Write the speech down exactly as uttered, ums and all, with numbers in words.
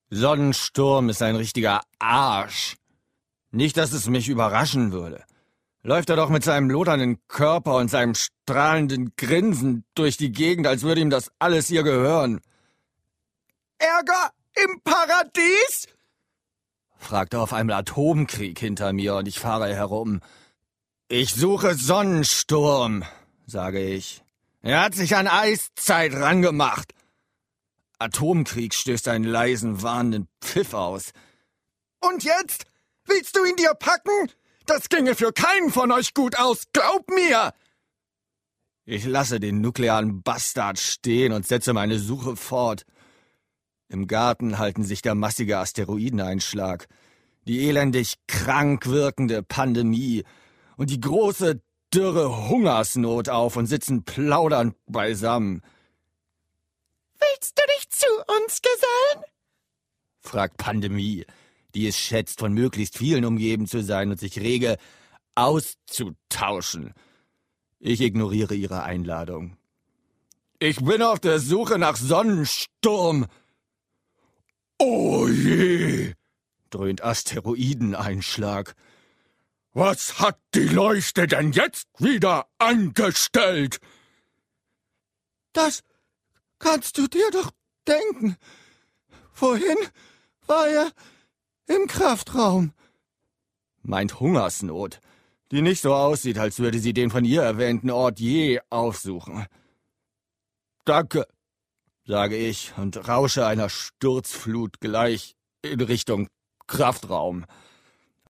Sonnensturm ist ein richtiger Arsch. Nicht, dass es mich überraschen würde. Läuft er doch mit seinem lodernden Körper und seinem strahlenden Grinsen durch die Gegend, als würde ihm das alles hier gehören. »Ärger im Paradies?« fragte auf einmal Atomkrieg hinter mir und ich fahre herum. »Ich suche Sonnensturm«, sage ich. »Er hat sich an Eiszeit rangemacht.« Atomkrieg stößt einen leisen, warnenden Pfiff aus. »Und jetzt? Willst du ihn dir packen? Das ginge für keinen von euch gut aus, glaub mir!« Ich lasse den nuklearen Bastard stehen und setze meine Suche fort. Im Garten halten sich der massige Asteroideneinschlag, die elendig krank wirkende Pandemie und die große, dürre Hungersnot auf und sitzen plaudernd beisammen. »Willst du dich zu uns gesellen?« fragt Pandemie, die es schätzt, von möglichst vielen umgeben zu sein und sich rege auszutauschen. Ich ignoriere ihre Einladung. »Ich bin auf der Suche nach Sonnensturm.« »Oh je«, dröhnt Asteroideneinschlag. »Was hat die Leuchte denn jetzt wieder angestellt?« »Das kannst du dir doch denken. Vorhin war er im Kraftraum«, meint Hungersnot, die nicht so aussieht, als würde sie den von ihr erwähnten Ort je aufsuchen. »Danke«, sage ich und rausche einer Sturzflut gleich in Richtung Kraftraum.